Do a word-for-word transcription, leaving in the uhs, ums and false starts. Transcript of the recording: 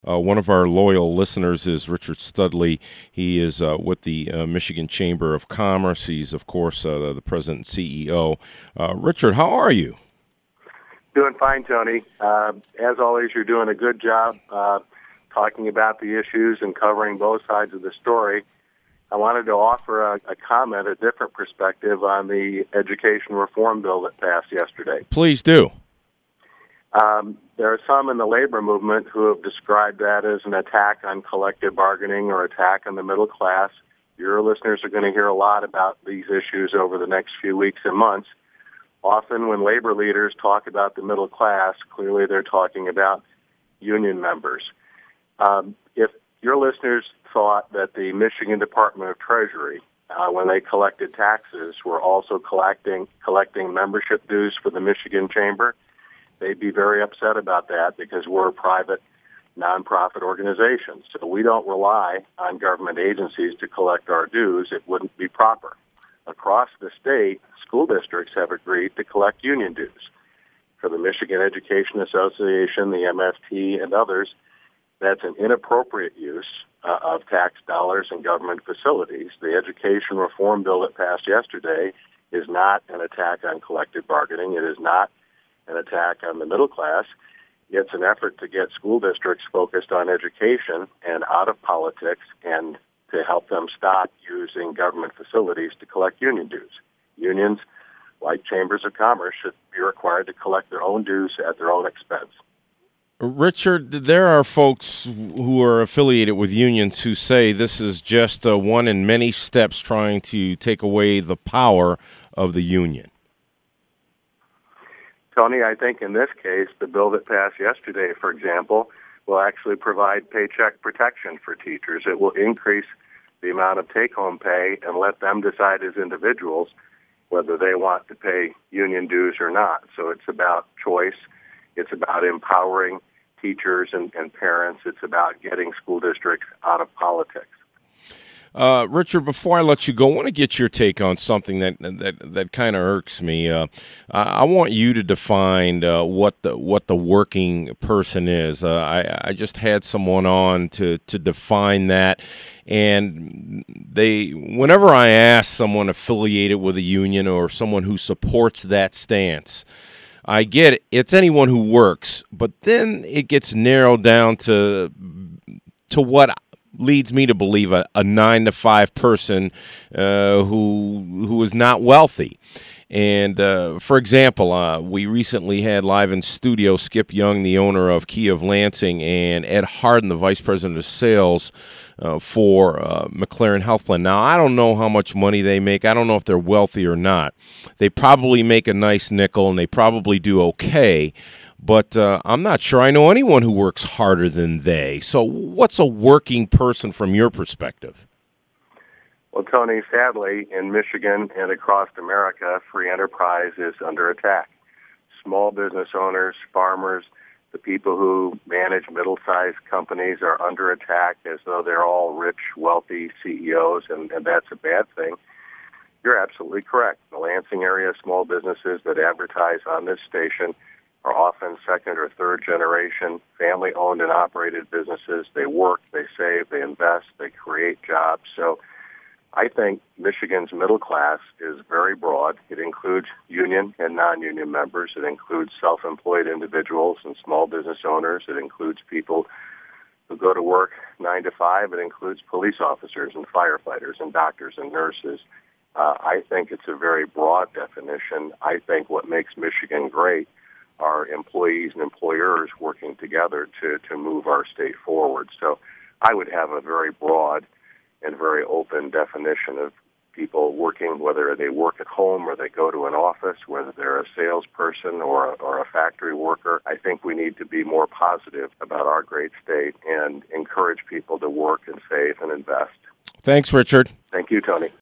Uh, one of our loyal listeners is Richard Studley. He is uh, with the uh, Michigan Chamber of Commerce. He's, of course, uh, the president and C E O. Uh, Richard, how are you? Doing fine, Tony. Uh, as always, you're doing a good job uh, talking about the issues and covering both sides of the story. I wanted to offer a, a comment, a different perspective on the education reform bill that passed yesterday. Please do. Um, there are some in the labor movement who have described that as an attack on collective bargaining or attack on the middle class. Your listeners are going to hear a lot about these issues over the next few weeks and months. Often when labor leaders talk about the middle class, clearly they're talking about union members. Um, if your listeners thought that the Michigan Department of Treasury, uh, when they collected taxes, were also collecting collecting membership dues for the Michigan Chamber, they'd be very upset about that because we're a private, nonprofit organization. So we don't rely on government agencies to collect our dues. It wouldn't be proper. Across the state, school districts have agreed to collect union dues. For the Michigan Education Association, the M S T, and others, that's an inappropriate use uh, of tax dollars in government facilities. The education reform bill that passed yesterday is not an attack on collective bargaining. It is not an attack on the middle class. It's an effort to get school districts focused on education and out of politics and to help them stop using government facilities to collect union dues. Unions, like chambers of commerce, should be required to collect their own dues at their own expense. Richard, there are folks who are affiliated with unions who say this is just uh, one in many steps trying to take away the power of the union. Tony, I think in this case, the bill that passed yesterday, for example, will actually provide paycheck protection for teachers. It will increase the amount of take-home pay and let them decide as individuals whether they want to pay union dues or not. So it's about choice. It's about empowering teachers and, and parents. It's about getting school districts out of politics. Uh, Richard, before I let you go, I want to get your take on something that that that kind of irks me. Uh, I want you to define uh, what the what the working person is. Uh, I I just had someone on to to define that, and they whenever I ask someone affiliated with a union or someone who supports that stance, I get it. It's anyone who works, but then it gets narrowed down to to what leads me to believe a, a nine to five person uh, who who is not wealthy. And uh, for example, uh, we recently had live in studio Skip Young, the owner of Key of Lansing, and Ed Harden, the vice president of sales uh, for uh, McLaren Health Plan. Now, I don't know how much money they make. I don't know if they're wealthy or not. They probably make a nice nickel, and they probably do okay. But uh, I'm not sure I know anyone who works harder than they. So what's a working person from your perspective? Well, Tony, sadly, in Michigan and across America, free enterprise is under attack. Small business owners, farmers, the people who manage middle-sized companies are under attack as though they're all rich, wealthy C E Os, and, and that's a bad thing. You're absolutely correct. The Lansing area small businesses that advertise on this station are often second or third generation, family-owned and operated businesses. They work, they save, they invest, they create jobs. So I think Michigan's middle class is very broad. It includes union and non-union members. It includes self-employed individuals and small business owners. It includes people who go to work nine to five. It includes police officers and firefighters and doctors and nurses. Uh, I think it's a very broad definition. I think what makes Michigan great are employees and employers working together to, to move our state forward. So I would have a very broad and very open definition of people working, whether they work at home or they go to an office, whether they're a salesperson or a, or a factory worker. I think we need to be more positive about our great state and encourage people to work and save and invest. Thanks, Richard. Thank you, Tony.